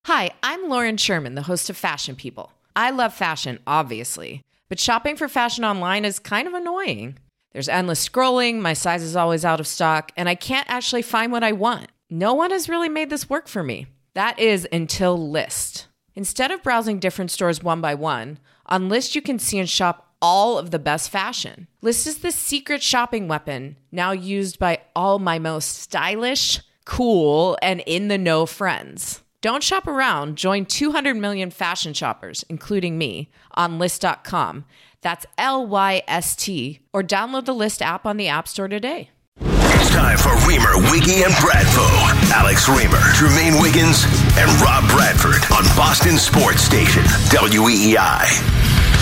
Hi, I'm Lauren Sherman, the host of Fashion People. I love fashion, obviously, but shopping for fashion online is kind of annoying. There's endless scrolling, my size is always out of stock, and I can't actually find what I want. No one has really made this work for me. That is until Lyst. Instead of browsing different stores one by one, on Lyst you can see and shop all of the best fashion. Lyst is the secret shopping weapon, now used by all my most stylish, cool, and in-the-know friends. Don't shop around. Join 200 million fashion shoppers, including me, on Lyst.com. That's Lyst, or download the Lyst app on the App Store today. It's time for Reamer, Wiggy, and Bradfo. Alex Reamer, Jermaine Wiggins, and Rob Bradford on Boston Sports Station, WEEI.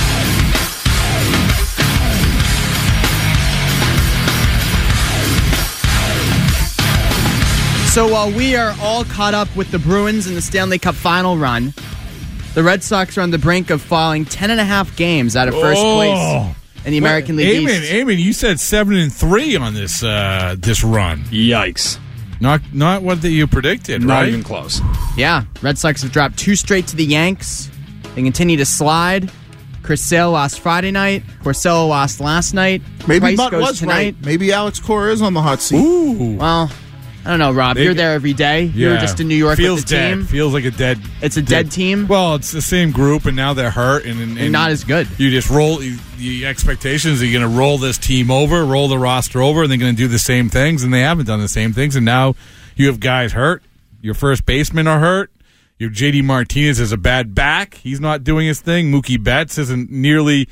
So while we are all caught up with the Bruins in the Stanley Cup final run, the Red Sox are on the brink of falling 10.5 games out of first place in the American League East. Eamon, you said 7-3 on this this run. Yikes. Not what you predicted, Not right? even close. Yeah, Red Sox have dropped 2 straight to the Yanks. They continue to slide. Chris Sale lost Friday night. Porcello lost last night. Maybe Price Butt goes was tonight. right. Maybe Alex Cora is on the hot seat. Ooh. Well, I don't know, Rob. You're there every day. You're just in New York Feels with the dead. team. Feels like a dead. It's a dead team. Well, it's the same group, and now they're hurt, and not as good. You just roll the expectations. Are you going to roll this team over, roll the roster over, and they're going to do the same things, and they haven't done the same things, and now you have guys hurt. Your first basemen are hurt. Your JD Martinez has a bad back. He's not doing his thing. Mookie Betts isn't nearly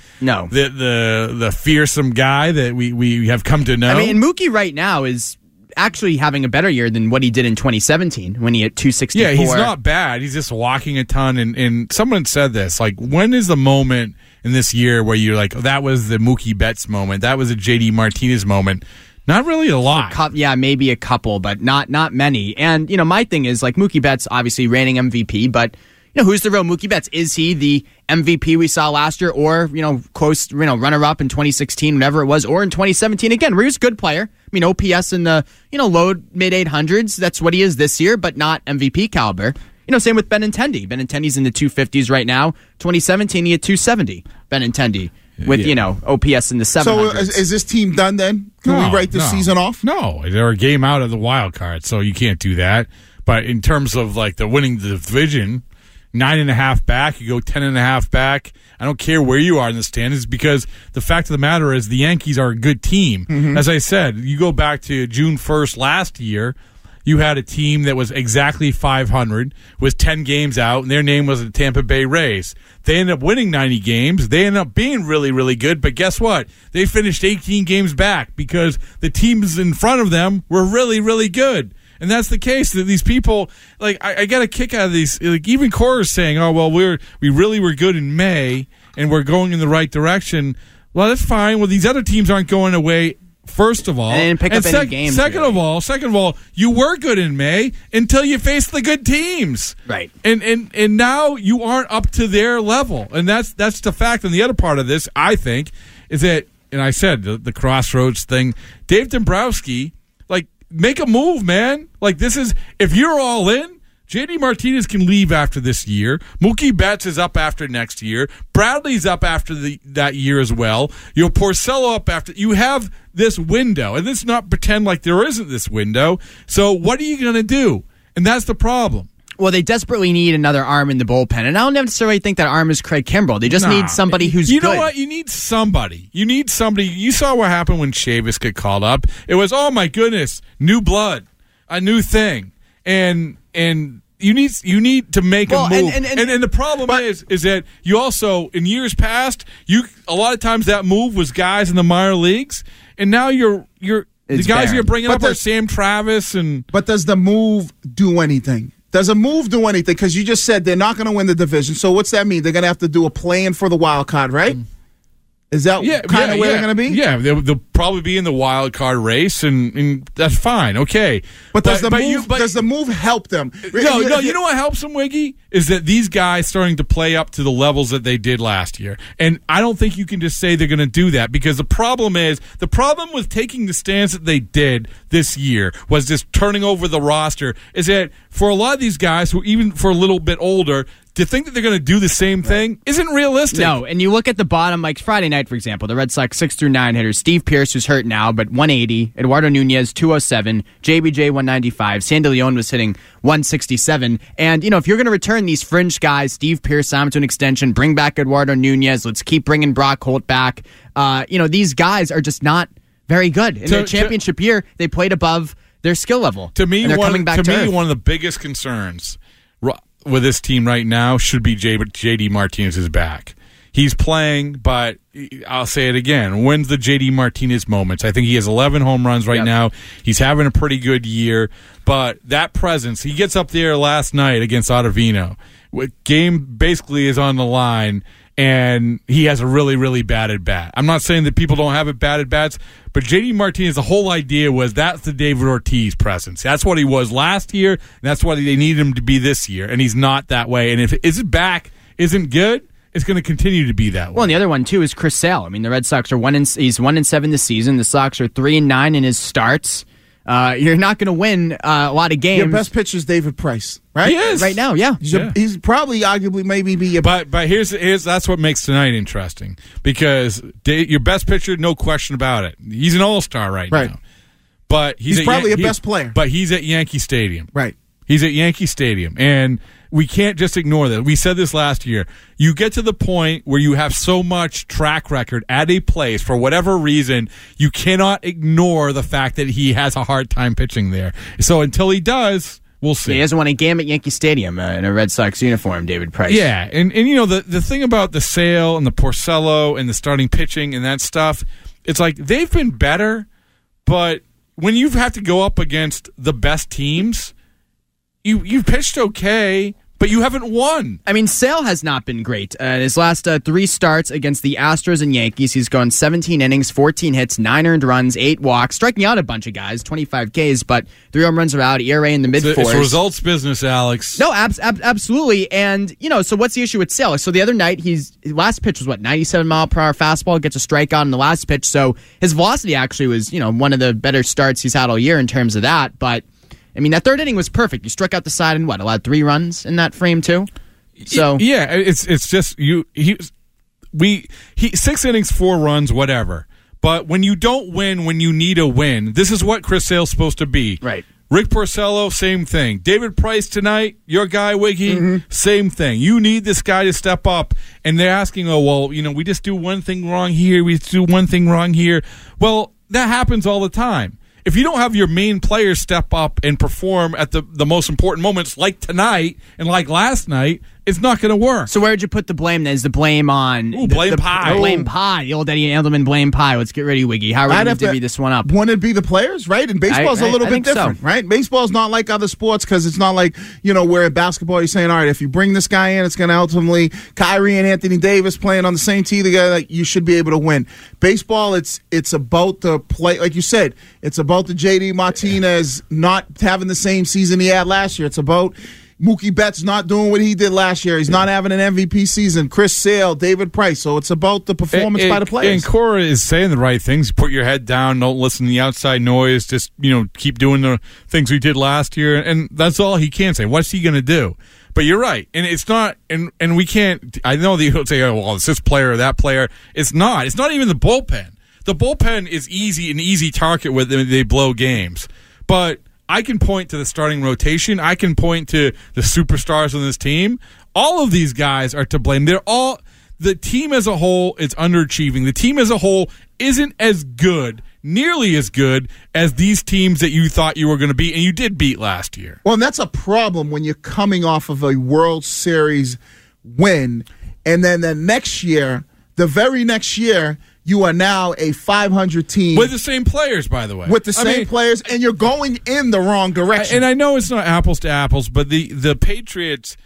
the fearsome guy that we have come to know. I mean, Mookie right now is actually having a better year than what he did in 2017 when he hit 264. Yeah, he's not bad. He's just walking a ton. And someone said this, like, when is the moment in this year where you're like, oh, that was the Mookie Betts moment, that was a JD Martinez moment? Not really a lot. Yeah, maybe a couple, but not many. And, my thing is, like, Mookie Betts, obviously reigning MVP, but, who's the real Mookie Betts? Is he the MVP we saw last year or, close, runner-up in 2016, whatever it was, or in 2017? Again, where he was a good player. I mean, OPS in the, low, mid-800s. That's what he is this year, but not MVP caliber. Same with Benintendi. Benintendi's in the 250s right now. 2017, he had 270, Benintendi. With, OPS in the 700s. So is this team done then? Can we write this season off? No, they're a game out of the wild card, so you can't do that. But in terms of, like, the winning the division, 9.5 back, you go 10.5 back. I don't care where you are in the standings because the fact of the matter is the Yankees are a good team. Mm-hmm. As I said, you go back to June 1st last year, you had a team that was exactly 500, was 10 games out, and their name was the Tampa Bay Rays. They ended up winning 90 games. They ended up being really, really good, but guess what? They finished 18 games back because the teams in front of them were really, really good. And that's the case that these people, like, I got a kick out of these. Like, even Cora's saying, "Oh well, we really were good in May, and we're going in the right direction." Well, that's fine. Well, these other teams aren't going away. First of all, and they didn't pick up any games. Second of all, you were good in May until you faced the good teams, right? And now you aren't up to their level, and that's the fact. And the other part of this, I think, is that, and I said the crossroads thing. Dave Dombrowski, like, make a move, man. Like, this is, if you're all in, JD Martinez can leave after this year. Mookie Betts is up after next year. Bradley's up after that year as well. Porcello up after. You have this window, and let's not pretend like there isn't this window. So what are you going to do? And that's the problem. Well, they desperately need another arm in the bullpen, and I don't necessarily think that arm is Craig Kimbrell. They just need somebody who's good. You know what? You need somebody. You saw what happened when Chavis got called up. It was, oh my goodness, new blood, a new thing, and you need to make a move. And the problem is that you also, in years past, a lot of times that move was guys in the minor leagues, and now the guys you're bringing up are Sam Travis and. But does the move do anything? Does a move do anything? Because you just said they're not going to win the division. So what's that mean? They're going to have to do a play-in for the wild card, right? Is that kind of where they're going to be? Yeah, they'll probably be in the wild card race, and that's fine. Okay, but does the move help them? No. You know what helps them, Wiggy, is that these guys starting to play up to the levels that they did last year, and I don't think you can just say they're going to do that, because the problem with taking the stance that they did this year was just turning over the roster. Is that for a lot of these guys who, even for a little bit older, to think that they're going to do the same thing isn't realistic. No, and you look at the bottom, like Friday night, for example, the Red Sox 6 through 9 hitters. Steve Pearce, who's hurt now, but 180. Eduardo Nunez, 207. JBJ, 195. Sandy Leon was hitting 167. And, if you're going to return these fringe guys, Steve Pearce, sign him to an extension, bring back Eduardo Nunez, let's keep bringing Brock Holt back. These guys are just not very good. In their championship year, they played above their skill level. To me, and they're coming back to one of the biggest concerns with this team right now should be J.D. Martinez's back. He's playing, but I'll say it again. When's the J.D. Martinez moments? I think he has 11 home runs right now. He's having a pretty good year, but that presence, he gets up there last night against Ottavino. Game basically is on the line, and he has a really, really bad at bat. I'm not saying that people don't have bad at bats, but J.D. Martinez, the whole idea was that's the David Ortiz presence. That's what he was last year, and that's what they need him to be this year, and he's not that way. And if his back isn't good, it's going to continue to be that way. Well, and the other one, too, is Chris Sale. I mean, the Red Sox are 1-7 this season. The Sox are 3-9 in his starts. You're not going to win a lot of games. Your best pitcher is David Price, right? He is. Right now, yeah. He's probably, arguably, maybe be a... But here's that's what makes tonight interesting, because your best pitcher, no question about it. He's an all-star right now. But he's probably a best player. But he's at Yankee Stadium. Right. He's at Yankee Stadium, and we can't just ignore that. We said this last year. You get to the point where you have so much track record at a place, for whatever reason, you cannot ignore the fact that he has a hard time pitching there. So until he does, we'll see. He doesn't want a game at Yankee Stadium in a Red Sox uniform, David Price. Yeah, and the thing about the Sale and the Porcello and the starting pitching and that stuff, it's like they've been better, but when you have to go up against the best teams, you've pitched okay, but you haven't won. I mean, Sale has not been great. His last 3 starts against the Astros and Yankees, he's gone 17 innings, 14 hits, 9 earned runs, 8 walks, striking out a bunch of guys, 25 Ks, but 3 home runs are out, ERA in the mid-4s. It's results business, Alex. No, absolutely. And, so what's the issue with Sale? So the other night, his last pitch was, 97-mile-per-hour fastball, gets a strikeout in the last pitch. So his velocity actually was, one of the better starts he's had all year in terms of that, but... I mean, that third inning was perfect. You struck out the side and allowed 3 runs in that frame too. So yeah, it's just 6 innings, 4 runs, whatever. But when you don't win, when you need a win, this is what Chris Sale's supposed to be. Right. Rick Porcello, same thing. David Price tonight, your guy Wiggy, same thing. You need this guy to step up. And they're asking, we just do one thing wrong here, we just do one thing wrong here. Well, that happens all the time. If you don't have your main players step up and perform at the most important moments, like tonight and like last night, it's not going to work. So where'd you put the blame then? Is the blame on... Blame Pie. Blame Pie. The old Eddie Edelman blame Pie. Let's get ready, Wiggy. How are we going to divvy this one up? Wouldn't it be the players, right? And baseball's a little bit different, right? Baseball's not like other sports, because it's not like, where at basketball you're saying, all right, if you bring this guy in, it's going to ultimately... Kyrie and Anthony Davis playing on the same team together, you should be able to win. Baseball, it's about the play... Like you said, it's about the J.D. Martinez not having the same season he had last year. It's about... Mookie Betts not doing what he did last year. He's not having an MVP season. Chris Sale, David Price. So it's about the performance by the players. And Cora is saying the right things. Put your head down. Don't listen to the outside noise. Just, keep doing the things we did last year. And that's all he can say. What's he going to do? But you're right. And it's not, and we can't, I know that you'll say, it's this player or that player. It's not. It's not even the bullpen. The bullpen is an easy target with them. They blow games. But I can point to the starting rotation. I can point to the superstars on this team. All of these guys are to blame. The team as a whole is underachieving. The team as a whole isn't as good, nearly as good as these teams that you thought you were going to beat, and you did beat last year. Well, and that's a problem when you're coming off of a World Series win, and then the very next year, you are now a 500 team. With the same players, by the way. With the same players, and you're going in the wrong direction. And I know it's not apples to apples, but the Patriots,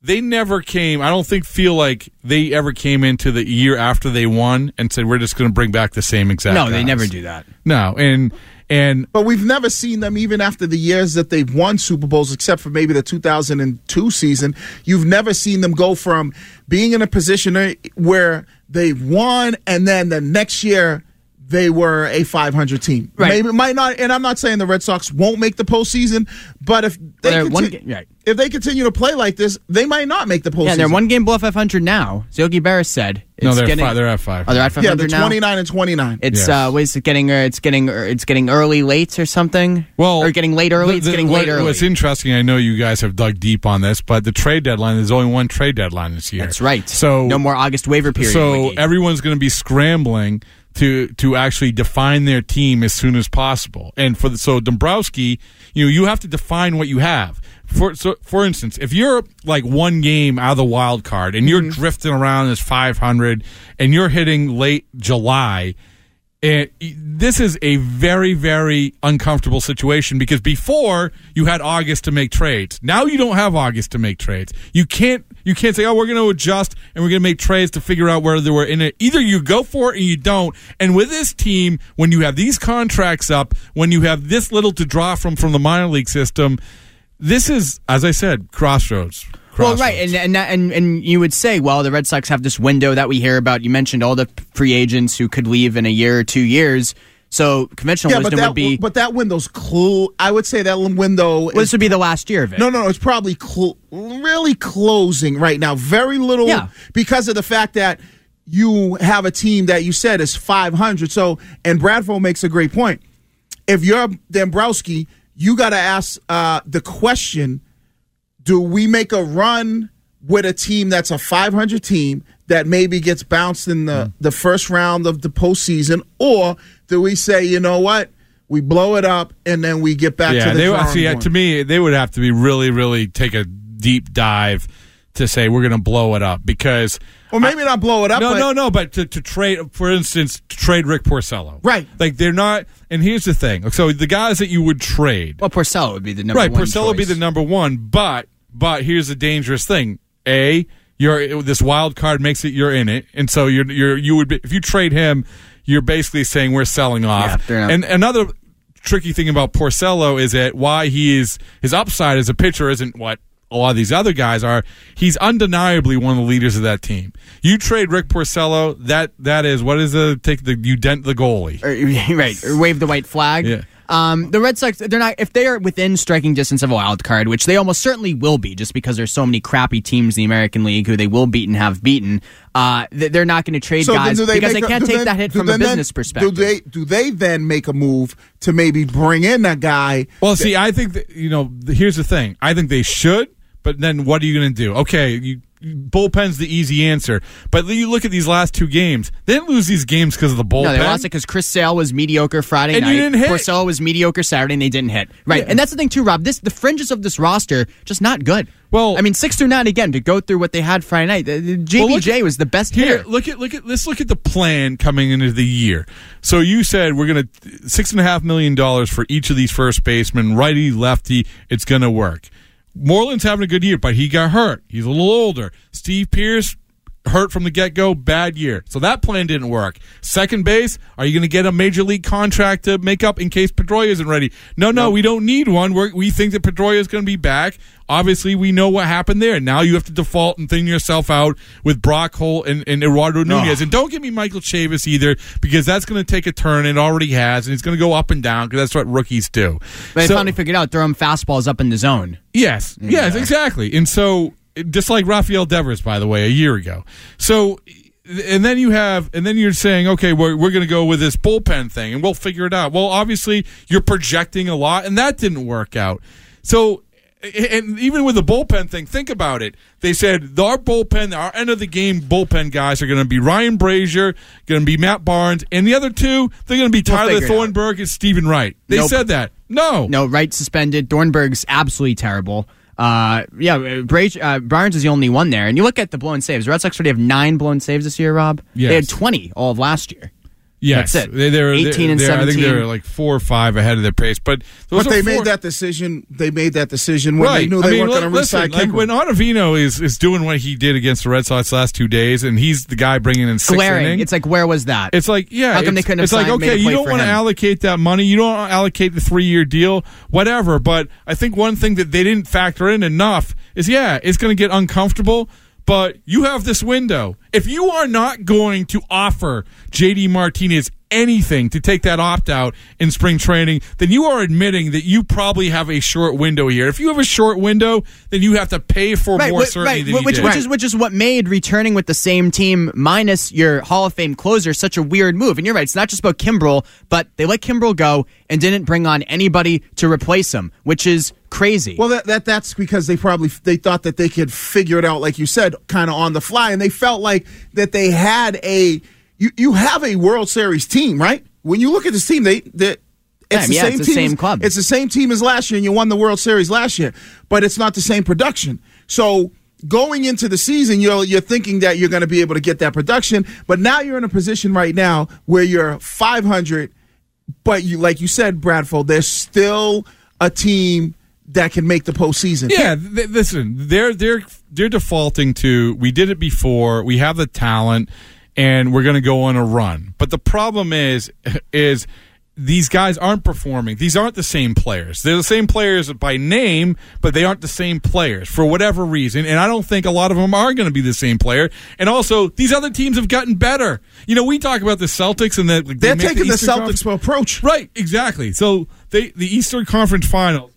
they never came. I don't feel like they ever came into the year after they won and said we're just going to bring back the same exact. No, guys. They never do that. No, but we've never seen them even after the years that they've won Super Bowls, except for maybe the 2002 season. You've never seen them go from being in a position where they've won and then the next year they were a 500 team. Right. Maybe it might not, and I'm not saying the Red Sox won't make the postseason, but if they continue to play like this, they might not make the postseason. Yeah, they're one game below 500 now. Yogi Berra said. They're at 500. Oh, they're at 500 now? Yeah, they're 29 and 29. It's it's getting early late or something. Well, or getting late early. It's getting late early. What's interesting, I know you guys have dug deep on this, but the trade deadline, there's only one trade deadline this year. That's right. So no more August waiver period. So everyone's going to be scrambling to actually define their team as soon as possible. And so Dombrowski, you have to define what you have. For instance, if you're like one game out of the wild card and you're drifting around as 500 and you're hitting late July, this is a very, very uncomfortable situation because before you had August to make trades. Now you don't have August to make trades. You can't say, we're going to adjust and we're going to make trades to figure out whether we're in it. Either you go for it or you don't. And with this team, when you have these contracts up, when you have this little to draw from the minor league system, this is, as I said, crossroads. Well, right, and you would say, well, the Red Sox have this window that we hear about. You mentioned all the free agents who could leave in a year or 2 years. So conventional wisdom would be... But that window's I would say that window... This would be the last year of it. No, it's probably really closing right now. Very little because of the fact that you have a team that you said is 500. So, and Bradford makes a great point. If you're Dombrowski, you got to ask the question... Do we make a run with a team that's a 500 team that maybe gets bounced in the first round of the postseason, or do we say, you know what, we blow it up and then we get back to the drawing board? To me, they would have to be really, really take a deep dive to say we're going to blow it up because... Well, maybe not blow it up. But to trade, for instance, to trade Rick Porcello. Right. Like, they're not... And here's the thing. So the guys that you would trade... Well, Porcello would be the number one choice. Right, Porcello would be the number one, But here's the dangerous thing. This wild card makes it you're in it, and so you would be, if you trade him, you're basically saying we're selling off. Yeah, and another tricky thing about Porcello is that why his upside as a pitcher isn't what a lot of these other guys are. He's undeniably one of the leaders of that team. You trade Rick Porcello, that is what is you dent the goalie, right? Or wave the white flag. Yeah. The Red Sox, they're not, if they are within striking distance of a wild card, which they almost certainly will be, just because there's so many crappy teams in the American League who they will beat and have beaten. They're not going to trade guys because they can't take that hit from a business perspective. Do they then make a move to maybe bring in that guy? Well, see, I think that, here's the thing. I think they should, but then what are you going to do? Okay, bullpen's the easy answer. But you look at these last two games. They didn't lose these games because of the bullpen. No, they lost it because Chris Sale was mediocre Friday night. You didn't hit. Porcello was mediocre Saturday, and they didn't hit. Right, yeah. And that's the thing, too, Rob. The fringes of this roster, just not good. Well, 6 through 9, again, to go through what they had Friday night. JBJ was the best hitter. Let's look at the plan coming into the year. So you said we're going to $6.5 million for each of these first basemen, righty, lefty. It's going to work. Moreland's having a good year, but he got hurt. He's a little older. Steve Pearce, hurt from the get-go, bad year. So that plan didn't work. Second base, are you going to get a major league contract to make up in case Pedroia isn't ready? No, we don't need one. We think that Pedroia is going to be back. Obviously, we know what happened there. Now you have to default and thin yourself out with Brock Holt and Eduardo Nunez. And don't give me Michael Chavis either, because that's going to take a turn. It already has, and it's going to go up and down because that's what rookies do. They finally figured out throw him fastballs up in the zone. Yes, exactly. And so, just like Rafael Devers, by the way, a year ago. So, and then you're saying, okay, we're going to go with this bullpen thing, and we'll figure it out. Well, obviously, you're projecting a lot, and that didn't work out. So, and even with the bullpen thing, think about it. They said our end of the game bullpen guys are going to be Ryan Brazier, going to be Matt Barnes, and the other two, they're going to be Tyler Thornburg and Stephen Wright. They said that. No, Wright suspended. Thornburg's absolutely terrible. Barnes is the only one there. And you look at the blown saves. The Red Sox already have 9 blown saves this year, Rob. Yes. They had 20 all of last year. Yes, that's it. They're 18 and 17. I think they're like 4 or 5 ahead of their pace, but they made that decision. They made that decision when they knew they weren't going to re-sign Kimbrel. Like when Ottavino is doing what he did against the Red Sox last 2 days, and he's the guy bringing in 6 innings. It's like, where was that? It's like, yeah, how come they couldn't have it's like, okay, you don't want to allocate that money. You don't want to allocate the 3-year deal, whatever. But I think one thing that they didn't factor in enough is, it's going to get uncomfortable. But you have this window. If you are not going to offer JD Martinez anything to take that opt-out in spring training, then you are admitting that you probably have a short window here. If you have a short window, then you have to pay for more certainty than you did. Which is what made returning with the same team minus your Hall of Fame closer such a weird move. And you're right, it's not just about Kimbrel, but they let Kimbrel go and didn't bring on anybody to replace him, which is crazy. Well, that's because they thought that they could figure it out, like you said, kind of on the fly, and they felt like that they had you have a World Series team, right? When you look at this team, it's the same club. It's the same team as last year, and you won the World Series last year, but it's not the same production. So going into the season, you're thinking that you're going to be able to get that production, but now you're in a position right now where you're 500, but like you said, Bradford, there's still a team that can make the postseason. Yeah, listen, they're defaulting to, we did it before, we have the talent, and we're going to go on a run. But the problem is these guys aren't performing. These aren't the same players. They're the same players by name, but they aren't the same players for whatever reason. And I don't think a lot of them are going to be the same player. And also, these other teams have gotten better. You know, we talk about the Celtics and that they're taking the Celtics approach. Right, exactly. So the Eastern Conference Finals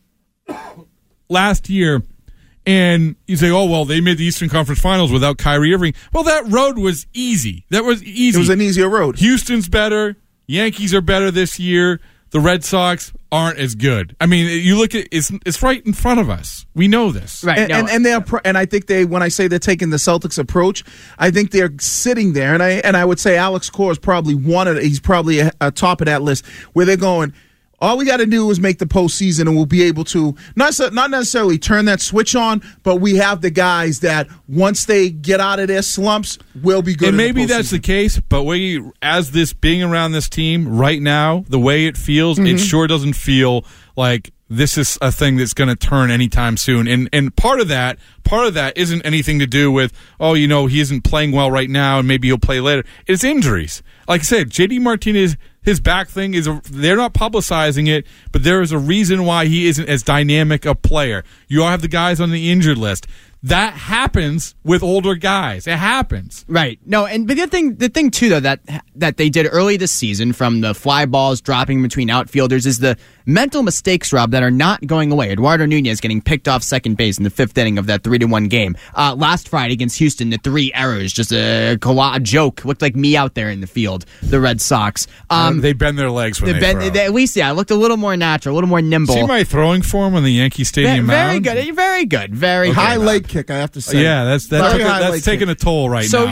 last year, and you say, oh, well, they made the Eastern Conference Finals without Kyrie Irving. Well, that road was easy. That was easy. It was an easier road. Houston's better. Yankees are better this year. The Red Sox aren't as good. I mean, you look at it's right in front of us. We know this, right? And I think when I say they're taking the Celtics approach, I think they're sitting there, and I would say Alex Cora is probably he's probably a top of that list where they're going, all we got to do is make the postseason, and we'll be able to not necessarily turn that switch on, but we have the guys that once they get out of their slumps, will be good. And maybe that's the case, but being around this team right now, the way it feels, it sure doesn't feel like this is a thing that's going to turn anytime soon. And part of that isn't anything to do with, he isn't playing well right now and maybe he'll play later. It's injuries. Like I said, JD Martinez, his back thing they're not publicizing it, but there is a reason why he isn't as dynamic a player. You all have the guys on the injured list. That happens with older guys. It happens. Right. No, but the thing too, though, that they did early this season from the fly balls dropping between outfielders is the mental mistakes, Rob, that are not going away. Eduardo Nunez getting picked off second base in the 5th inning of that 3-1 game. Last Friday against Houston, the 3 errors, just a joke. Looked like me out there in the field, the Red Sox. They bend their legs when they throw. At least, it looked a little more natural, a little more nimble. See my throwing form on the Yankee Stadium mound? Very good. Very high good. leg kick, I have to say. Yeah, that's taking a toll right now.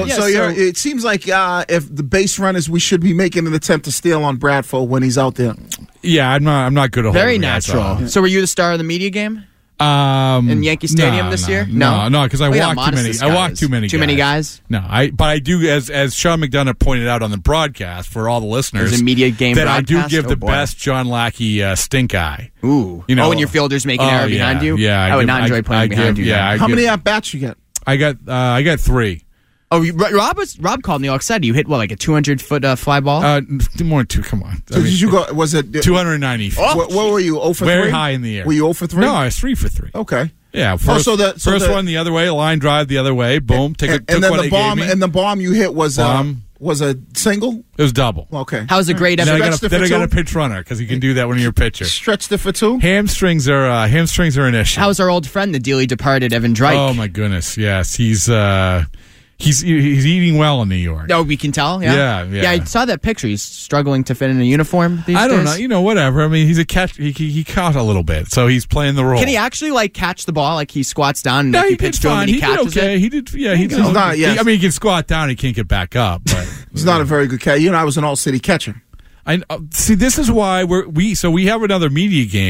It seems like if the base runners, we should be making an attempt to steal on Bradford when he's out there. Yeah, I'm not good at holding. Very natural. So were you the star of the media game? In Yankee Stadium this year? No, because I walked too many. I walked too many. Too many guys? No, but I do, as Sean McDonough pointed out on the broadcast for all the listeners, there's a media game that broadcast? I do give the best John Lackey stink eye. Ooh, when your fielders make an error behind you. Yeah, I would not enjoy playing behind you. Yeah, how many at bats you get? I got 3. Oh, Rob called me all excited. You hit like a 200-foot fly ball? More than 2. Come on. So did you go? Was it 290 feet? What were you? 0 for 3? Very high in the air. Were you 0 for 3? No, I was 3 for 3. Okay. Yeah. First one the other way, line drive the other way. Boom. Took then what the bomb. And the bomb you hit was a single. It was double. Okay. How's a great episode? Then I got a pitch runner because you can do that when you're a pitcher. Stretched it for 2. Hamstrings are an issue. How's our old friend, the dearly departed Evan Drake? Oh my goodness, yes, he's eating well in New York. Oh, we can tell. Yeah. I saw that picture. He's struggling to fit in a uniform these days. I don't know. Whatever. I mean, he's a catch. He caught a little bit, so he's playing the role. Can he actually catch the ball? Like he squats down and you pitch to him and he catches it? He did. Yeah, he did. Not. Yes. I mean, he can squat down. He can't get back up. But he's not a very good catcher. I was an all-city catcher. See, this is why we have another media game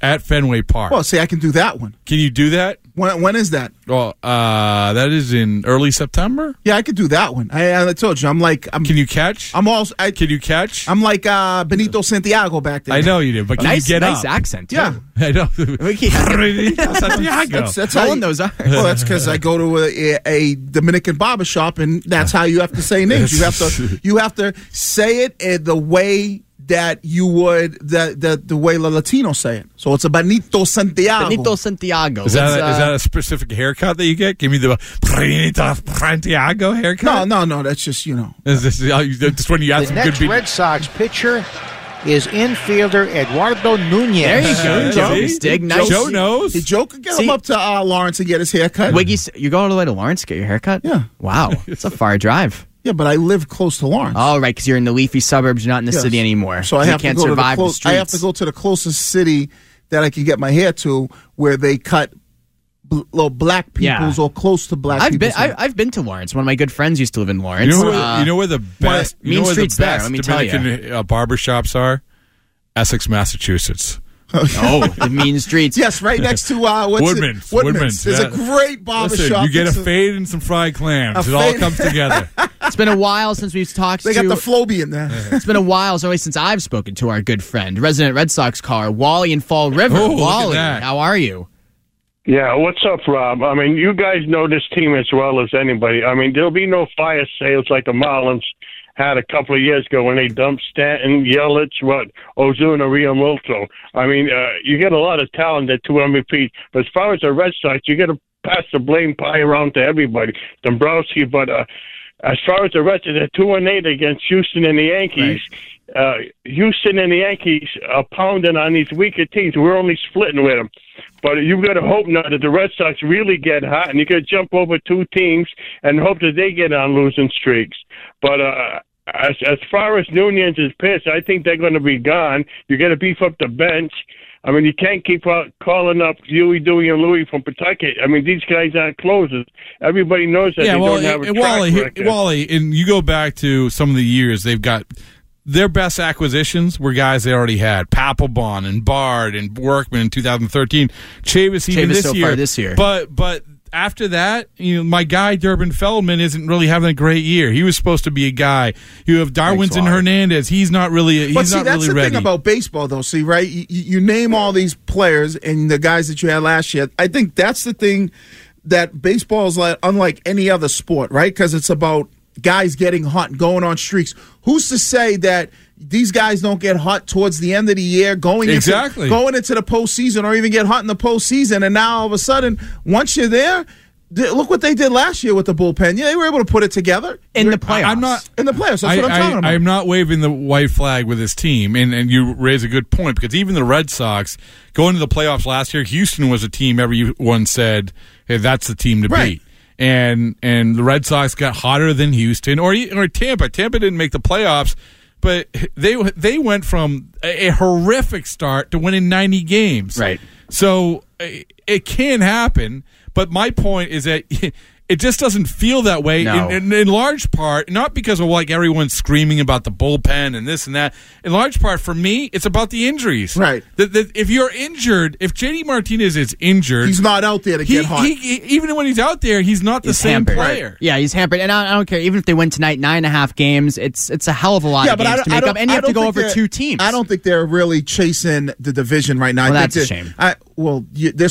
at Fenway Park. Well, see, I can do that one. Can you do that? When is that? Well, that is in early September. Yeah, I could do that one. I told you, Can you catch? Can you catch? I'm like Benito Santiago back there. I know you did, but can you get nice up? accent. Too. Yeah, I know. Benito Santiago. That's how those are. Well, that's because I go to a Dominican barbershop, and that's how you have to say names. You have to say it the way that you would the way the Latinos say it. So it's a Benito Santiago. Benito Santiago. Is that a specific haircut that you get? Give me the Benito Santiago haircut. No. That's just Is this just when you ask the next Red Sox pitcher is infielder Eduardo Nunez. There you go, Joe. Nice. Joe knows. Did Joe could get him up to Lawrence and get his haircut? Wiggy, you're going all the way to Lawrence to get your haircut? Yeah. Wow, it's a far drive. Yeah, but I live close to Lawrence. Oh, right, because you're in the leafy suburbs. You're not in the city anymore. So I can't survive the streets. I have to go to the closest city that I can get my hair to, where they cut little black people's or close to black people's. I've been to Lawrence. One of my good friends used to live in Lawrence. You know where the best Mean Street's there. Let me tell you. Dominican barbershops are? Essex, Massachusetts. Oh, the mean streets. Yes, right next to Woodman's. There's a great barbershop. You get a fade and some fried clams. It all comes together. It's been a while since we've talked. They got the Floby in there. It's been a while, since I've spoken to our good friend, resident Red Sox caller, Wally in Fall River. Oh, Wally, how are you? Yeah, what's up, Rob? I mean, you guys know this team as well as anybody. I mean, there'll be no fire sales like the Marlins had a couple of years ago when they dumped Stanton, Yelich, Ozuna, Realmuto. I mean, you get a lot of talent at 2 MVPs. But as far as the Red Sox, you got to pass the blame pie around to everybody. Dombrowski, but as far as the rest of the 2-8 against Houston and the Yankees, Houston and the Yankees are pounding on these weaker teams. We're only splitting with them. But you've got to hope now that the Red Sox really get hot, and you got to jump over 2 teams and hope that they get on losing streaks. But as far as Nunez is pitched, I think they're going to be gone. You got to beef up the bench. I mean, you can't keep calling up Huey, Dewey, and Louie from Pawtucket. I mean, these guys aren't closers. Everybody knows that don't have a track record. Wally, and you go back to some of the years they've got. Their best acquisitions were guys they already had. Papelbon and Bard and Workman in 2013. Chavis even this year. But after that, my guy Durbin Feldman isn't really having a great year. He was supposed to be a guy. You have Darwinson Hernandez. He's not really. That's the ready. thing about baseball, though. See, right? You name all these players and the guys that you had last year. I think that's the thing that baseball is unlike any other sport, right? Because it's about guys getting hot and going on streaks. Who's to say that these guys don't get hot towards the end of the year, going into the postseason, or even get hot in the postseason? And now all of a sudden, once you're there, look what they did last year with the bullpen. Yeah, they were able to put it together in the playoffs. In the playoffs. That's what I'm talking about. I'm not waving the white flag with this team, and you raise a good point, because even the Red Sox going to the playoffs last year, Houston was a team everyone said, hey, that's the team to beat. And the Red Sox got hotter than Houston or Tampa. Tampa didn't make the playoffs, but they went from a horrific start to winning 90 games. Right. So it can happen, but my point is that it just doesn't feel that way in large part, not because of everyone's screaming about the bullpen and this and that. In large part, for me, it's about the injuries. Right. If you're injured, if JD Martinez is injured, he's not out there to get hot. Even when he's out there, he's not the same player. Right. Yeah, he's hampered. And I don't care. Even if they win tonight, 9.5 games, it's a hell of a lot of games to make up. And you have to go over 2 teams. I don't think they're really chasing the division right now. Well, that's a shame. They're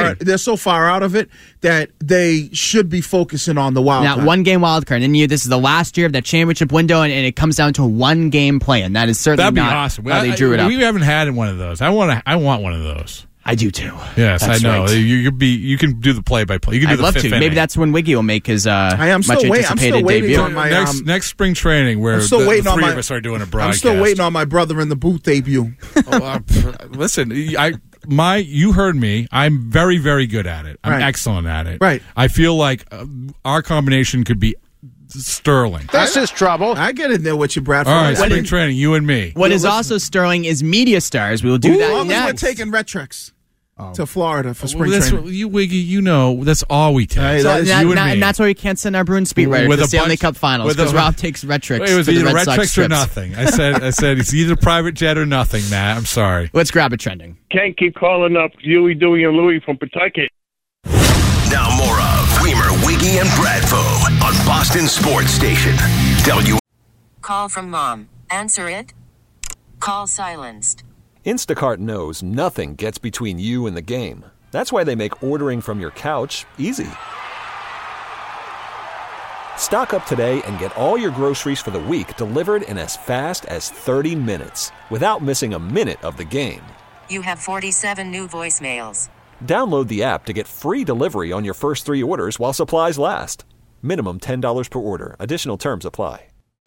so far out of it that they should be focusing on the wild card. Now, 1-game wild card. And this is the last year of that championship window, and it comes down to a 1-game play, and that is certainly not awesome. how they drew it up. We haven't had one of those. I want one of those. I do too. Yes, that's I know. Right. You can do the play-by-play. You can do I'd love to. Maybe that's when Wiggy will make his much anticipated debut. On my, next spring training, where the three of us are doing a broadcast. I'm still waiting on my brother in the booth debut. Listen, you heard me. I'm very, very good at it. I'm excellent at it. Right. I feel like our combination could be sterling. This is trouble. I get in there with you, Bradford. All right, spring training, you and me. What is also sterling is media stars. We will do that next. As long as we're taking Retrex. to Florida for spring that's training. what, you, Wiggy, you know, that's all we take. Hey, So that is that- you and that- me. and that's why we can't send our Bruins beat writer With to the a Stanley bunch- Cup Finals with a because bunch- Rob takes Retrix It was to the either Red Red Sox Tricks or trips. nothing. I said it's either private jet or nothing, Matt. I'm sorry. Let's grab a trending. Can't keep calling up Huey, Dewey, and Louie from Pawtucket. Now more of Reamer, Wiggy, and Bradfo on Boston Sports Station. Call from mom. Answer it. Call silenced. Instacart knows nothing gets between you and the game. That's why they make ordering from your couch easy. Stock up today and get all your groceries for the week delivered in as fast as 30 minutes without missing a minute of the game. You have 47 new voicemails. Download the app to get free delivery on your first 3 orders while supplies last. Minimum $10 per order. Additional terms apply.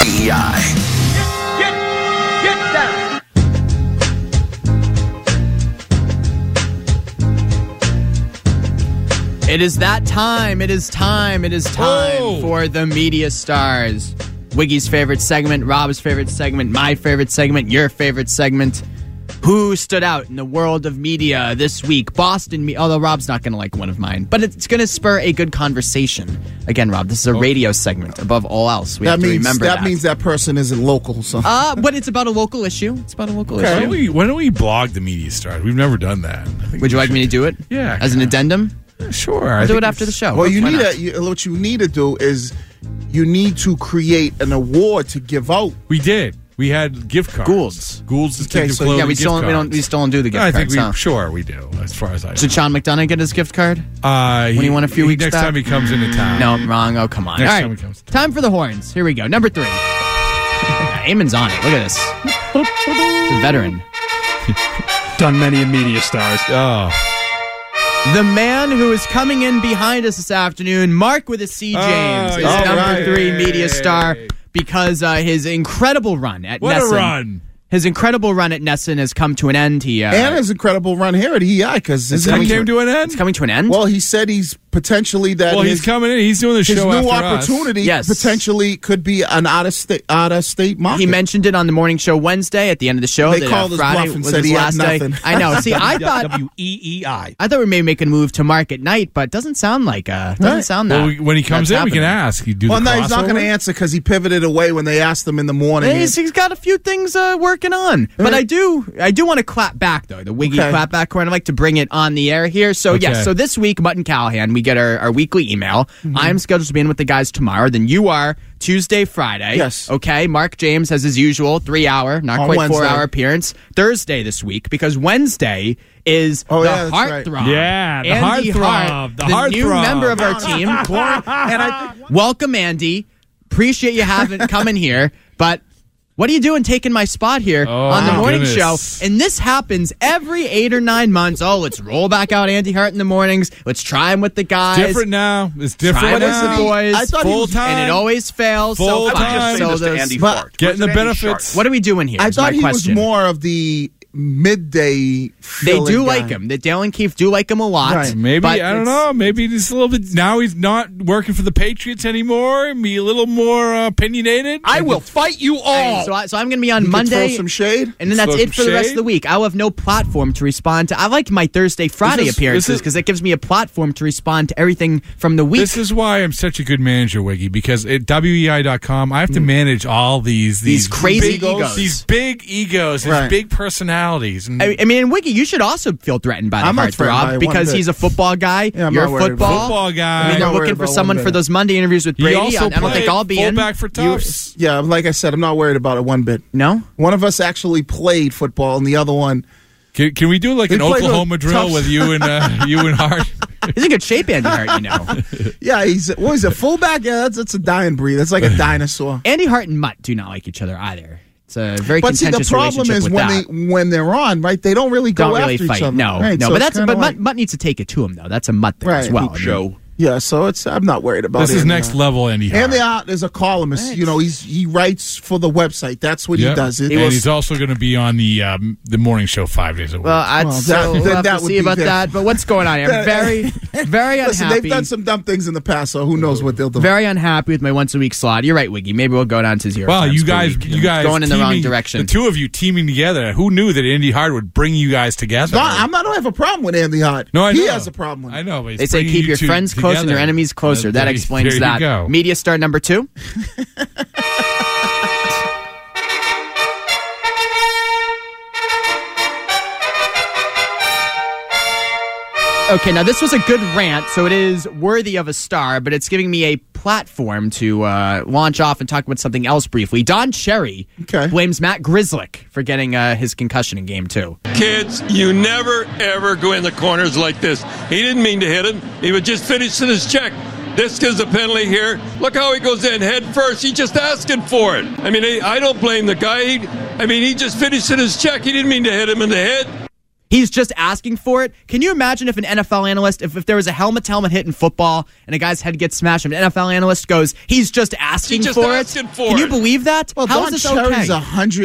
It is that time. It is time. It is time for the Media Stars. Wiggy's favorite segment, Rob's favorite segment, my favorite segment, your favorite segment. Who stood out in the world of media this week? Boston, although Rob's not going to like one of mine, but it's going to spur a good conversation. Again, Rob, this is a radio segment above all else. We have to remember that. That means that person isn't local. So. But it's about a local issue. It's about a local issue. Why don't we blog the Media Stars? We've never done that. Would you like me to do it? Yeah. As an addendum? Sure. I'll do it after the show. Well, you Why not? what you need to do is you need to create an award to give out. We did. We had gift cards. Goulds is Okay, Tinted so Clothing Yeah, we gift still cards. don't do the gift I think cards. we huh? sure we do. As far as I know. Did Sean McDonough get his gift card? When he won a few weeks next back? time he comes into town. No, wrong. Oh, come on. Next All time right, he comes to time for the horns. Here we go. Number 3. Yeah, Eamon's on it. Look at this. The veteran. Done many in Media Stars. Oh. The man who is coming in behind us this afternoon, Mark with a C. James, is yeah. number 3 media star because his incredible run at What Nesson. a run. His incredible run at Nesson has come to an end. And his incredible run here at EI because It came to an end? It's coming to an end? Well, he said he's potentially that. Well, he's coming in. He's doing the his show new after opportunity Yes. potentially could be an out of state market. He mentioned it on the morning show Wednesday at the end of the show. They that, called his Friday bluff and was said his he had last day. nothing. I know. See, I thought WEEI. we were maybe making a move to Mark at night, but it doesn't sound like doesn't sound that. Well, when he comes that's in, we can happening. ask. He do Well, the no, he's not going to crossover? answer because he pivoted away when they asked him in the morning. He's got a few things working on, but I do want to clap back though. The Wiggy Okay. clap back corner. I'd like to bring it on the air here. So Okay. yes, so this week, Mutton Callahan, we get our weekly email. I'm scheduled to be in with the guys tomorrow. Then you are Tuesday, Friday. Yes. Okay. Mark James has his usual 3-hour, not On quite Wednesday. 4-hour appearance Thursday this week because Wednesday is Oh, the yeah, that's right. Heartthrob. Yeah, the Andy Heartthrob. Hart, The new Heartthrob. member of our team. and I think Welcome, Andy. Appreciate you having coming here, but what are you doing taking my spot here on the morning goodness. show? And this happens every 8 or 9 months. Oh, let's roll back out Andy Hart in the mornings. Let's try him with the guys. Different now. It's different Try him with now. the boys. I thought he Full was- time. And it always fails. Full so time. so Just there's- Andy but- Ford. Getting the Where's Andy benefits. what are we doing here? I is thought my he question. was more of the midday. They do filling like guy. him. The Dale and Keefe do like him a lot. Right. Maybe, but I don't it's- know. Maybe he's a little bit. Now he's not working for the Patriots anymore. Be a little more opinionated. I will fight you all. So I'm going to be on You could Monday. throw some shade. And then that's Throw it for some the rest shade? of the week. I will have no platform to respond to. I like my Thursday, Friday This is- appearances this is- because it gives me a platform to respond to everything from the week. This is why I'm such a good manager, Wiggy, because at WEI.com, I have to manage all these crazy big egos. These big egos, these Right. big personalities. And I mean, Wiggy, you should also feel threatened by the I'm not threatened by Heartthrob it because one bit. he's a football guy. Yeah, I'm You're not worried about football. football guy. I mean, I'm they're not worried looking for about someone one for bit. those Monday interviews with he Brady. also I don't think I'll be in. fullback for Tufts. Yeah, like I said, I'm not worried about it one bit. No? One of us actually played football, and the other one. Can we do like We an played Oklahoma with drill Tufts. with you and Hart? He's in good shape, Andy Hart, you know. Yeah, he's a fullback. Yeah, that's a dying breed. That's like a dinosaur. Andy Hart and Mutt do not like each other either. It's a very But see, the contentious problem relationship is with that. when they're on, right? They don't really go Don't really after fight. each other. No, right? no. So But it's that's kinda like- Mutt needs to take it to him though. That's a Mutt thing as Right. well. Hoop show. Yeah, so I'm not worried about it. This is next level Andy Hart. Andy Hart is a columnist. Thanks. You know, he writes for the website. That's what he does. And he's also going to be on the morning show 5 days a week. Well, we'll have to see about that. But what's going on here? I'm very, very unhappy. Listen, they've done some dumb things in the past, so who knows what they'll do. Very unhappy with my once-a-week slot. You're right, Wiggy. Maybe we'll go down to 0. Well, you guys going in the wrong direction. The two of you teaming together. Who knew that Andy Hart would bring you guys together? No, I don't have a problem with Andy Hart. No, I know. He has a problem with it. I know. But they say keep your friends close and your enemies closer. That explains that. Go. Media star number 2. Okay, now this was a good rant, so it is worthy of a star, but it's giving me a platform to launch off and talk about something else briefly. Don Cherry blames Matt Grzelcyk for getting his concussion in Game 2. Kids, you never, ever go in the corners like this. He didn't mean to hit him. He was just finishing his check. This is a penalty here. Look how he goes in head first. He's just asking for it. I mean, I don't blame the guy. He just finished his check. He didn't mean to hit him in the head. He's just asking for it. Can you imagine if an NFL analyst, if there was a helmet-to-helmet hit in football and a guy's head gets smashed, and an NFL analyst goes, he's just asking for it? Can you believe that? Well, How Don is this Cherry's okay?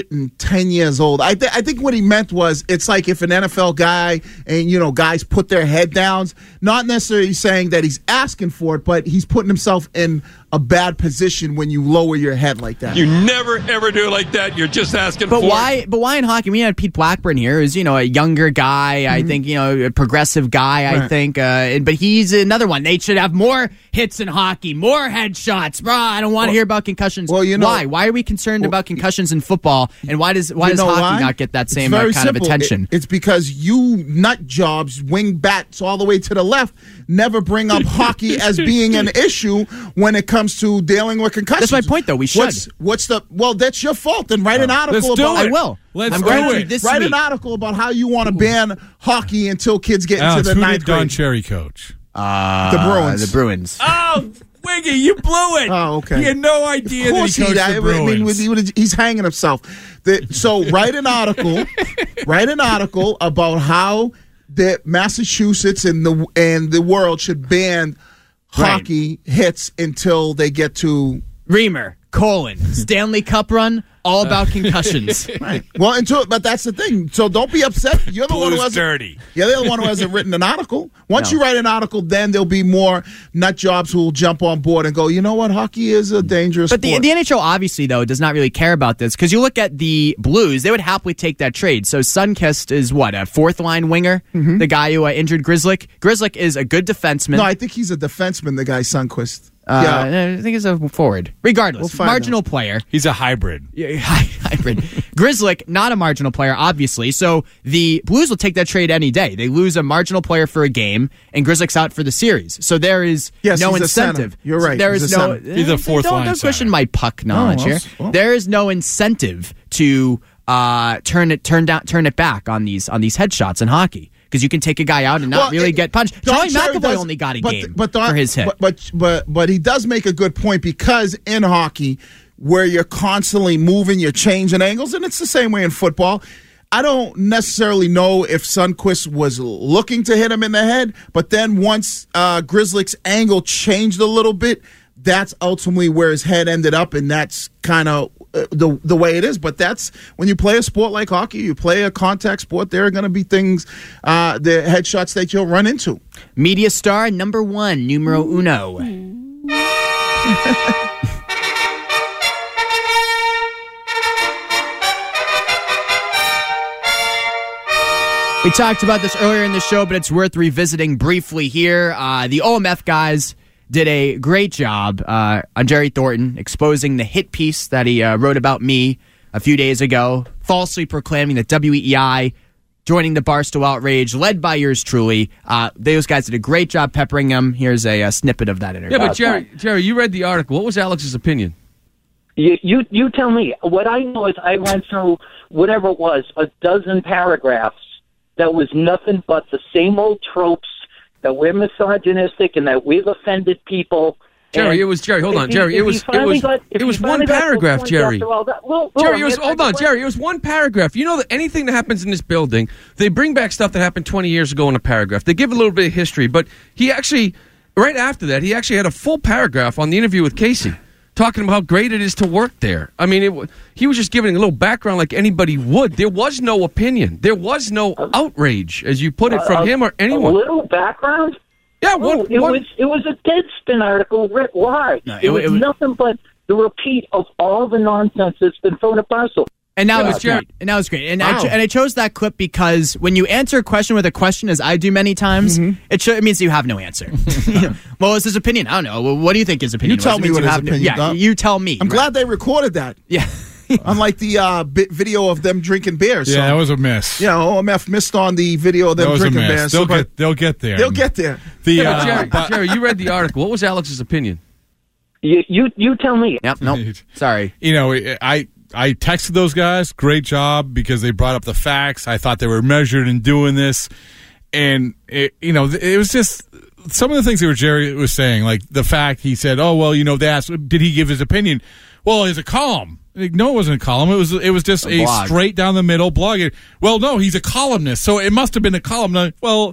110 years old. I think what he meant was it's like if an NFL guy and, guys put their head down, not necessarily saying that he's asking for it, but he's putting himself in a bad position when you lower your head like that. You never, ever do it like that. You're just asking for it. But why in hockey? We had Pete Blackburn here, who's, a younger guy, I think, a progressive guy, I think. But he's another one. They should have more hits in hockey, more headshots. I don't want to hear about concussions. Well, why? Why are we concerned about concussions in football? And why does hockey not get that same kind of attention? It's because you nut jobs, wing bats all the way to the left, never bring up hockey as being an issue when it comes to dealing with concussions. That's my point, though. We should. That's your fault. And write an article about it. I will. Let's do it. Write an article about how you want to ban hockey until kids get into the ninth grade. Who did Don Cherry coach? The Bruins. The Bruins. Oh, Wiggy, you blew it. Oh, okay. He had no idea that he coached the Bruins. He's hanging himself. So write an article. Write an article about how that Massachusetts and the world should ban hockey hits until they get to Reamer, Stanley Cup run, all about concussions. Right. Well, but that's the thing. So don't be upset. You're the one who hasn't. Dirty. You're the one who hasn't written an article. Once you write an article, then there'll be more nut jobs who will jump on board and go, you know what, hockey is a dangerous sport. But the NHL obviously, though, does not really care about this because you look at the Blues, they would happily take that trade. So Sundqvist is a fourth-line winger, the guy who injured Grzelcyk. Grzelcyk is a good defenseman. No, I think he's a defenseman, the guy Sundqvist. I think he's a forward. Regardless, marginal player. He's a hybrid. Yeah, hybrid. Grzelcyk, not a marginal player, obviously. So the Blues will take that trade any day. They lose a marginal player for a game, and Grzelcyk's out for the series. So there is no incentive. You're right. There is no. He's a fourth line. Don't question my puck knowledge here. Well. There is no incentive to turn it back on these headshots in hockey. Because you can take a guy out and not really get punched. Charlie McAvoy only got a game for his hit. But he does make a good point because in hockey, where you're constantly moving, you're changing angles, and it's the same way in football. I don't necessarily know if Sundqvist was looking to hit him in the head, but then once Grzelcyk's angle changed a little bit, that's ultimately where his head ended up, and that's kind of the way it is. But that's when you play a sport like hockey, you play a contact sport, there are going to be things, the headshots that you'll run into. Media star number 1, numero uno. We talked about this earlier in the show, but it's worth revisiting briefly here. The OMF guys did a great job on Jerry Thornton exposing the hit piece that he wrote about me a few days ago, falsely proclaiming that WEEI joining the Barstool outrage, led by yours truly. Those guys did a great job peppering him. Here's a snippet of that interview. Yeah, but Jerry, you read the article. What was Alex's opinion? You tell me. What I know is I went through whatever it was, a dozen paragraphs that was nothing but the same old tropes, that we're misogynistic and that we've offended people. Jerry, hold on, Jerry. It was one paragraph, Jerry. Jerry, it was one paragraph. You know that anything that happens in this building, they bring back stuff that happened 20 years ago in a paragraph. They give a little bit of history, but he actually right after that, he actually had a full paragraph on the interview with Casey, talking about how great it is to work there. I mean, he was just giving a little background like anybody would. There was no opinion. There was no outrage, as you put it, from him or anyone. A little background? Yeah, it was a Deadspin article writ wide. No, it was nothing but the repeat of all the nonsense that's been thrown at Barstool. And now it's great. And now it's great. And I chose that clip because when you answer a question with a question, as I do many times, it means you have no answer. Well, what's his opinion? I don't know. Well, what do you think his opinion? You tell me what his opinion. Yeah, you tell me. I'm glad they recorded that. Yeah. Unlike the video of them drinking beers. Yeah, that was a miss. Yeah, OMF missed on the video of them drinking beers. They'll get there. They'll get there. Jerry, you read the article. What was Alex's opinion? You tell me. Yep. Nope. Sorry. I texted those guys, great job, because they brought up the facts. I thought they were measured in doing this. And, it was just some of the things that Jerry was saying, like the fact he said, oh, well, they asked, did he give his opinion? Well, it's a column. No, it wasn't a column. It was just a straight down the middle blog. Well, no, he's a columnist, so it must have been a column. Well,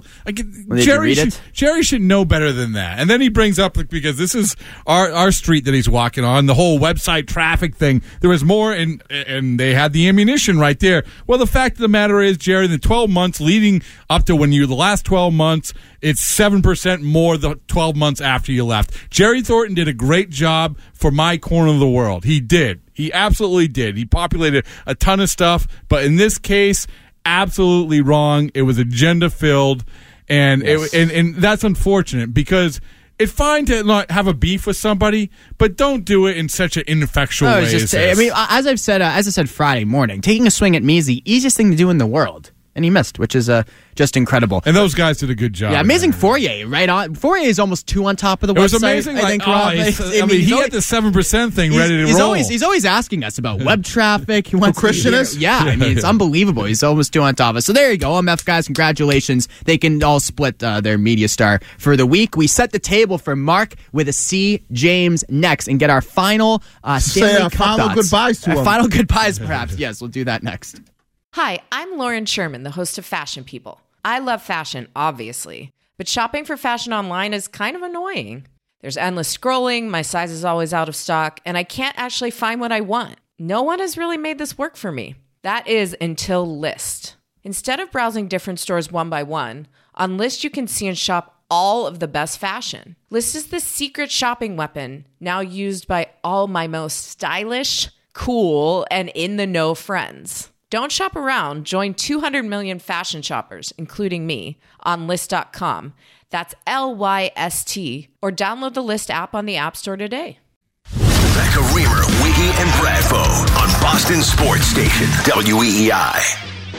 Jerry should know better than that. And then he brings up, because this is our street that he's walking on, the whole website traffic thing. There was more, and they had the ammunition right there. Well, the fact of the matter is, Jerry, in the 12 months leading up to the last 12 months, it's 7% more the 12 months after you left. Jerry Thornton did a great job for my corner of the world. He did. He absolutely did. He populated a ton of stuff, but in this case, absolutely wrong. It was agenda-filled, and and that's unfortunate because it's fine to not have a beef with somebody, but don't do it in such an ineffectual way. As I said Friday morning, taking a swing at me is the easiest thing to do in the world. And he missed, which is just incredible. And those guys did a good job. Yeah, amazing Fourier, right on. Fourier is almost 2 on top of the website. It was amazing. He had the 7% thing ready to roll. He's always asking us about web traffic. He wants Christianist? Yeah, it's unbelievable. He's almost 2 on top of us. So there you go. OMF guys, congratulations. They can all split their media star for the week. We set the table for Mark with a C. James next and get our final Stanley Cup final thoughts. Goodbyes to him. Final goodbyes, perhaps. Yes, we'll do that next. Hi, I'm Lauren Sherman, the host of Fashion People. I love fashion, obviously, but shopping for fashion online is kind of annoying. There's endless scrolling, my size is always out of stock, and I can't actually find what I want. No one has really made this work for me. That is until Lyst. Instead of browsing different stores one by one, on Lyst you can see and shop all of the best fashion. Lyst is the secret shopping weapon, now used by all my most stylish, cool, and in-the-know friends. Don't shop around. Join 200 million fashion shoppers, including me, on Lyst.com. That's LYST. Or download the Lyst app on the App Store today. Becca Reamer, Wiggy, and Bradfo on Boston Sports Station, WEEI.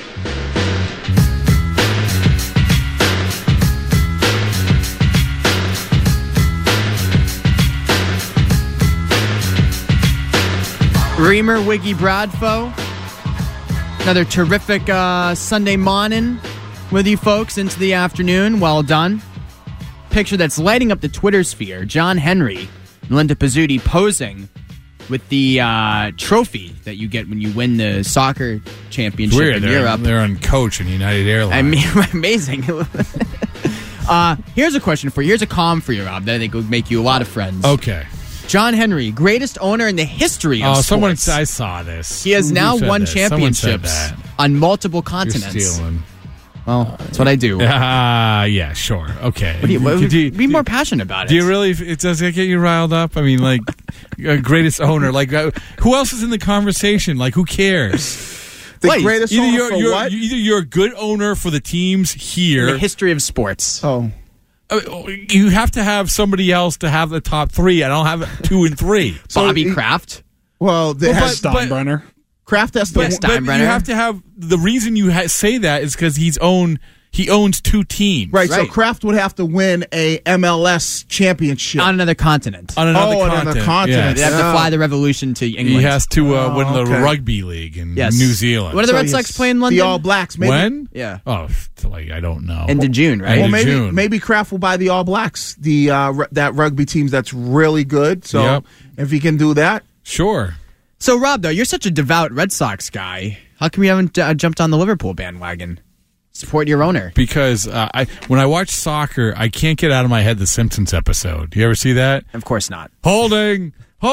Reamer, Wiggy, Bradfo. Another terrific Sunday morning with you folks into the afternoon. Well done. Picture that's lighting up the Twitter sphere. John Henry and Linda Pizzuti posing with the trophy that you get when you win the soccer championship in Europe. They're on coach in United Airlines. I mean, amazing. Here's a question for you. Here's a column for you, Rob, that I think would make you a lot of friends. Okay. John Henry, greatest owner in the history of sports. I saw this. He has now won championships on multiple continents. You're stealing. Well, that's what I do. Yeah, sure. Okay. Be more passionate about it. Do you really? Does it get you riled up? I mean, like, greatest owner. Like, who else is in the conversation? Like, who cares? Greatest owner for what? Either you're a good owner for the teams here. In the history of sports. Oh. You have to have somebody else to have the top 3. I don't have 2 and 3. Bobby Kraft. Well, they have Steinbrenner. Kraft has to. Steinbrenner. But you have to have the reason you say that is because he owns 2 teams. Right. So Kraft would have to win a MLS championship on another continent. On another continent. Yes. They have to fly the Revolution to England. He has to win the rugby league in New Zealand. When do the Red Sox play in London? The All Blacks. Maybe. When? Yeah. Oh, I don't know. End of June, right? Well, maybe Kraft will buy the All Blacks, that rugby team that's really good. So if he can do that, sure. So Rob, though, you're such a devout Red Sox guy. How come you haven't jumped on the Liverpool bandwagon? Support your owner. Because when I watch soccer, I can't get out of my head the Simpsons episode. You ever see that? Of course not. Holding.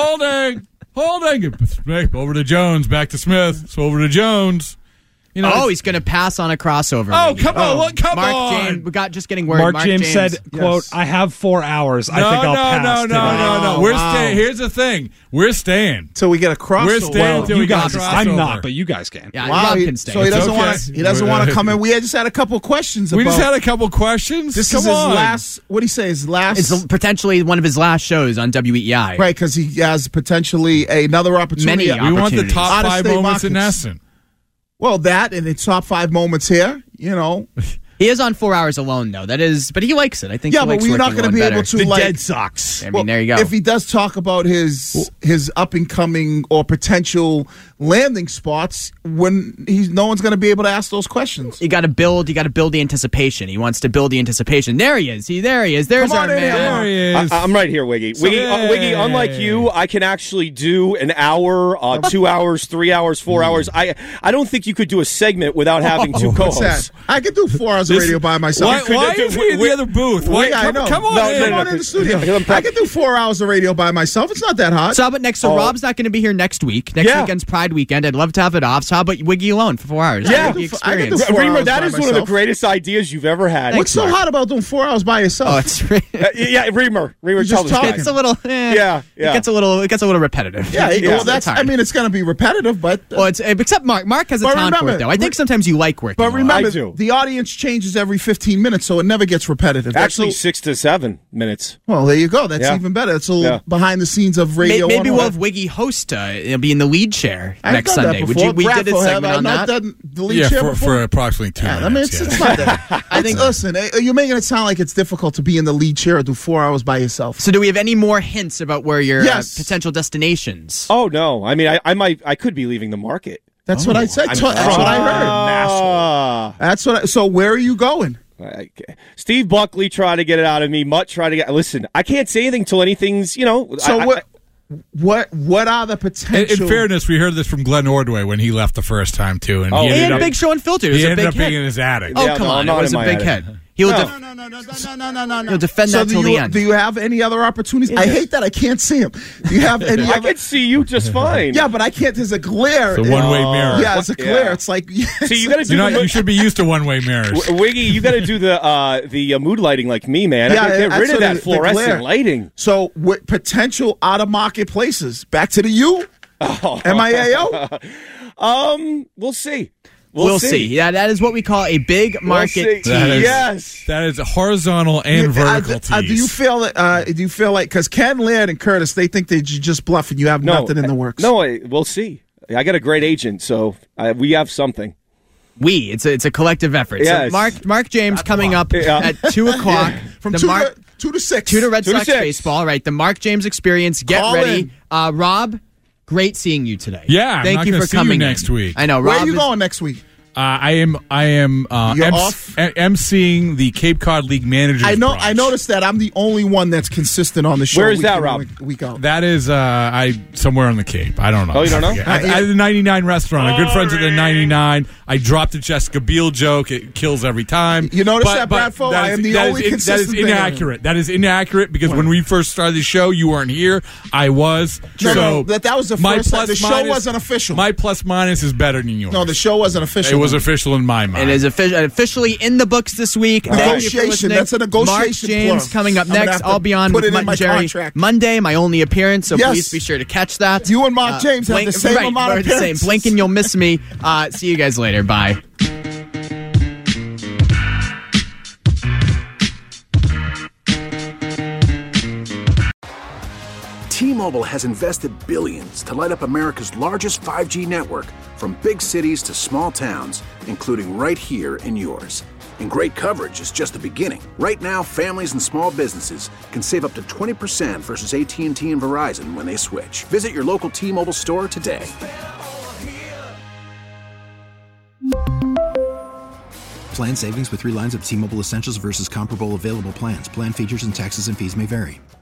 Smith, over to Jones, back to Smith, so over to Jones. You know, he's going to pass on a crossover. Oh, come on. Mark James, we got just getting word. Mark James said, quote, I have 4 hours. I think I'll pass. No. We're staying. Here's the thing. We're staying. So we get a crossover. We're staying till we get a crossover. I'm not, but you guys can. Yeah, Rob can stay. So he doesn't want to come in. We just had a couple of questions. We just had a couple of questions? This is his last, what do you say, his last? It's potentially one of his last shows on WEEI. Right, because he has potentially another opportunity. We want the top 5 moments in Essen. Well, that and it's top 5 moments here, you know. He is on 4 hours alone, though. But he likes it. I think. Yeah, but we're not going to be able to the Dead Sox. I mean, there you go. If he does talk about his up and coming or potential landing spots, when no one's going to be able to ask those questions. You got to build the anticipation. He wants to build the anticipation. There he is. There's our man. There he is. I'm right here, Wiggy. Wiggy, unlike you, I can actually do an hour, 2 hours, 3 hours, 4 hours. I don't think you could do a segment without having 2 co-hosts. I could do 4 hours of radio by myself. Why is he in the other booth? Come on in the studio. I could do 4 hours of radio by myself. It's not that hard. So how about next? So Rob's not going to be here next week. Next weekend's Pride weekend. I'd love to have it off. So how about Wiggy alone for 4 hours? Yeah, Reamer, that is one of the greatest ideas you've ever had. What's so hot about doing 4 hours by yourself? Oh, it's Reamer, tell us. It's a little. It gets a little repetitive. Yeah, well, that's. I mean, it's going to be repetitive, but it's except Mark. Mark has a talent for it, though. I think sometimes you like working. But remember, the audience changes every 15 minutes, so it never gets repetitive. Actually, 6 to 7 minutes. Well, there you go. That's even better. It's a little behind the scenes of radio. Maybe we'll have Wiggy host. He'll be in the lead chair next Sunday. We did a segment on that. The lead chair for approximately 2 minutes. I mean, it's not that. I think. Listen, you're making it sound like it's difficult to be in the lead chair and do 4 hours by yourself. So, do we have any more hints about where your potential destinations? Oh no! I mean, I could be leaving the market. That's what I said. That's what I heard. That's what. So, where are you going? Steve Buckley tried to get it out of me. Mutt tried to get. Listen, I can't say anything till anything's. So what are the potential? In fairness, we heard this from Glenn Ordway when he left the first time too, and he had a big show Unfiltered. He ended up being in his attic. Oh, come on, it was a big head. He'll defend that till the end. Do you have any other opportunities? I hate that I can't see him. Do you have any? I can see you just fine. Yeah, but I can't. There's a glare. It's a one-way mirror. Yeah, it's a glare. It's like. So you got to do. You should be used to one-way mirrors. Wiggy, you got to do the mood lighting like me, man. Yeah, I get rid of that fluorescent lighting. So potential out-of-market places. Back to the U. MIAO. We'll see. We'll see. Yeah, that is what we call a big market tease. That is horizontal and vertical tease. Do you feel like because Ken Laird and Curtis, they think that you just bluff and you have nothing in the works? No, we'll see. I got a great agent, so we have something. It's a collective effort. Yes. So Mark James coming up at 2 o'clock from 2 to 6. 2 to Red Sox baseball. Right, the Mark James Experience. Get ready, Rob. Great seeing you today. Yeah, thank you for coming next week. I know. Where are you going next week? I am emceeing the Cape Cod League Managers. Brunch. I noticed that. I'm the only one that's consistent on the show. Where is that, Rob? Week out. That is somewhere on the Cape. I don't know. Oh, you don't know? At the 99 restaurant. I'm good friends at the 99. I dropped a Jessica Biel joke. It kills every time. You notice that, Bradford? I am the only consistent. That is inaccurate. That is inaccurate because when we first started the show, you weren't here. I was. No, that was the first time. The show wasn't official. My plus minus is better than yours. No, the show wasn't official. It was official in my mind. It is officially in the books this week. Negotiation. That's a negotiation. Mark James coming up next. I'll be on with Mutt and Jerry Monday, my only appearance, so please be sure to catch that. You and Mark James have the same amount of appearances. Blink and you'll miss me. See you guys later. Bye. T-Mobile has invested billions to light up America's largest 5G network, from big cities to small towns, including right here in yours. And great coverage is just the beginning. Right now, families and small businesses can save up to 20% versus AT&T and Verizon when they switch. Visit your local T-Mobile store today. Plan savings with 3 lines of T-Mobile Essentials versus comparable available plans. Plan features and taxes and fees may vary.